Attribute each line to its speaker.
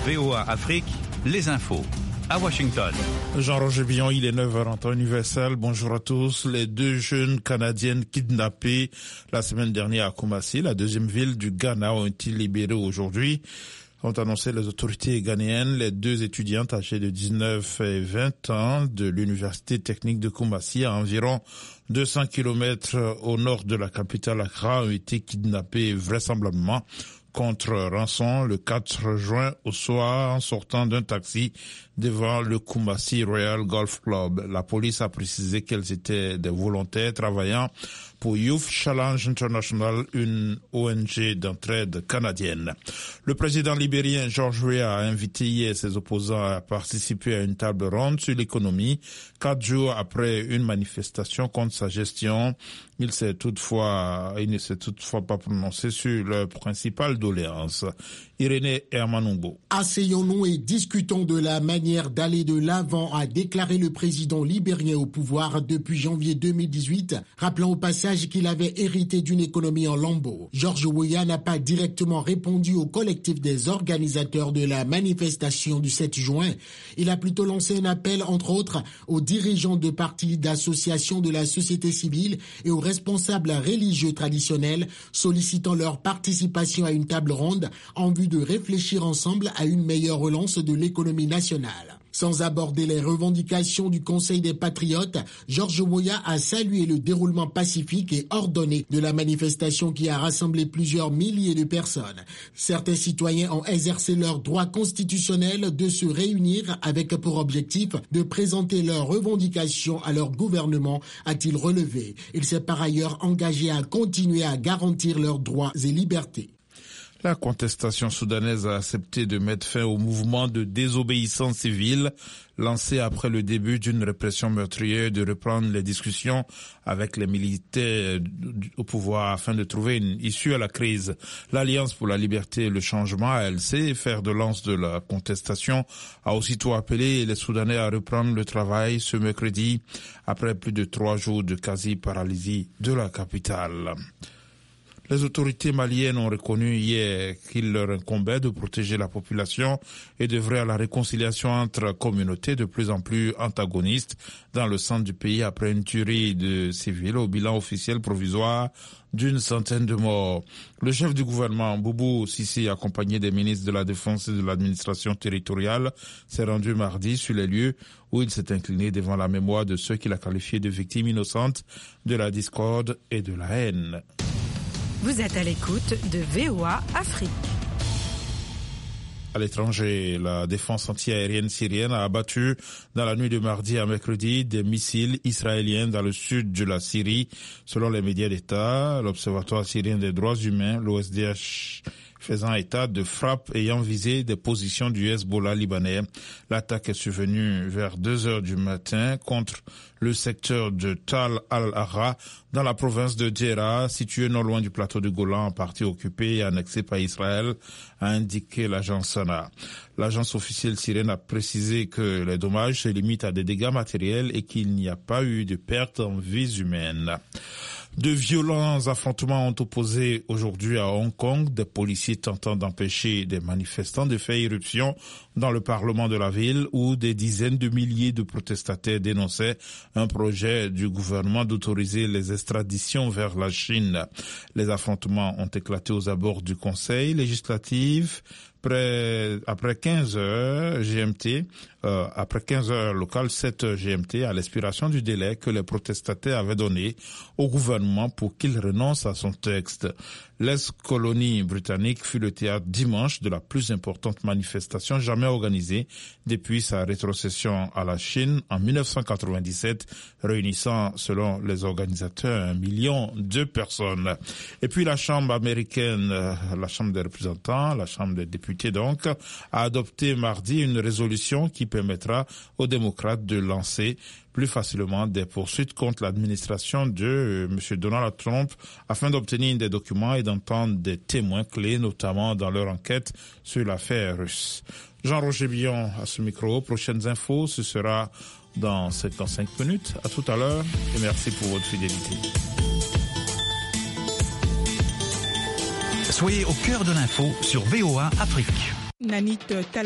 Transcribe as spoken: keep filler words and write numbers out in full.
Speaker 1: V O A Afrique, les infos. À Washington.
Speaker 2: Jean-Roger Billon, il est neuf heures en temps universel. Bonjour à tous. Les deux jeunes Canadiennes kidnappées la semaine dernière à Kumasi, la deuxième ville du Ghana, ont été libérées aujourd'hui. Ont annoncé les autorités ghanéennes. Les deux étudiantes âgées de dix-neuf et vingt ans de l'université technique de Kumasi, à environ deux cents kilomètres au nord de la capitale Accra, ont été kidnappées vraisemblablement contre rançon le quatre juin au soir en sortant d'un taxi devant le Kumasi Royal Golf Club. La police a précisé qu'elles étaient des volontaires travaillant pour Youth Challenge International, une O N G d'entraide canadienne. Le président libérien George Weah a invité hier ses opposants à participer à une table ronde sur l'économie, quatre jours après une manifestation contre sa gestion. Il s'est toutefois, il ne s'est toutefois pas prononcé sur leur principale doléance. Irénée Hermanumbo.
Speaker 3: Asseyons-nous et discutons de la manière d'aller de l'avant, a déclaré le président libérien au pouvoir depuis janvier deux mille dix-huit, rappelant au passage qu'il avait hérité d'une économie en lambeaux. George Weah n'a pas directement répondu au collectif des organisateurs de la manifestation du sept juin. Il a plutôt lancé un appel, entre autres, aux dirigeants de partis, d'associations de la société civile et aux responsables religieux traditionnels, sollicitant leur participation à une table ronde en vue de réfléchir ensemble à une meilleure relance de l'économie nationale. Sans aborder les revendications du Conseil des Patriotes, George Weah a salué le déroulement pacifique et ordonné de la manifestation qui a rassemblé plusieurs milliers de personnes. Certains citoyens ont exercé leur droit constitutionnel de se réunir avec pour objectif de présenter leurs revendications à leur gouvernement, a-t-il relevé. Il s'est par ailleurs engagé à continuer à garantir leurs droits et libertés.
Speaker 2: La contestation soudanaise a accepté de mettre fin au mouvement de désobéissance civile lancé après le début d'une répression meurtrière, de reprendre les discussions avec les militaires au pouvoir afin de trouver une issue à la crise. L'Alliance pour la liberté et le changement, A L C, fer de lance de la contestation, a aussitôt appelé les Soudanais à reprendre le travail ce mercredi après plus de trois jours de quasi-paralysie de la capitale. Les autorités maliennes ont reconnu hier qu'il leur incombait de protéger la population et d'œuvrer à la réconciliation entre communautés de plus en plus antagonistes dans le centre du pays après une tuerie de civils au bilan officiel provisoire d'une centaine de morts. Le chef du gouvernement, Boubou Sissi, accompagné des ministres de la Défense et de l'administration territoriale, s'est rendu mardi sur les lieux où il s'est incliné devant la mémoire de ceux qu'il a qualifiés de victimes innocentes de la discorde et de la haine.
Speaker 4: Vous êtes à l'écoute de V O A Afrique.
Speaker 2: À l'étranger, la défense antiaérienne syrienne a abattu dans la nuit de mardi à mercredi des missiles israéliens dans le sud de la Syrie. Selon les médias d'État, l'Observatoire syrien des droits humains, l'O S D H, faisant état de frappes ayant visé des positions du Hezbollah libanais. L'attaque est survenue vers deux heures du matin contre le secteur de Tal al-Ahra dans la province de Djerra, située non loin du plateau du Golan, en partie occupé et annexé par Israël, a indiqué l'agence SANA. L'agence officielle syrienne a précisé que les dommages se limitent à des dégâts matériels et qu'il n'y a pas eu de pertes en vies humaines. De violents affrontements ont opposé aujourd'hui à Hong Kong des policiers tentant d'empêcher des manifestants de faire irruption dans le parlement de la ville où des dizaines de milliers de protestataires dénonçaient un projet du gouvernement d'autoriser les extraditions vers la Chine. Les affrontements ont éclaté aux abords du Conseil législatif. Après, après quinze heures G M T, euh, après quinze heures locales, sept heures G M T, à l'expiration du délai que les protestataires avaient donné au gouvernement pour qu'il renonce à son texte. L'ex-colonie britannique fut le théâtre dimanche de la plus importante manifestation jamais organisée depuis sa rétrocession à la Chine en mille neuf cent quatre-vingt-dix-sept, réunissant, selon les organisateurs, un million de personnes. Et puis la Chambre américaine, la Chambre des représentants, la Chambre des députés donc, a adopté mardi une résolution qui permettra aux démocrates de lancer plus facilement des poursuites contre l'administration de M. Donald Trump afin d'obtenir des documents et d'entendre des témoins clés, notamment dans leur enquête sur l'affaire russe. Jean-Roger Billon à ce micro. Prochaines infos, ce sera dans cinquante-cinq minutes. À tout à l'heure et merci pour votre fidélité.
Speaker 1: Soyez au cœur de l'info sur V O A Afrique.
Speaker 5: Nanit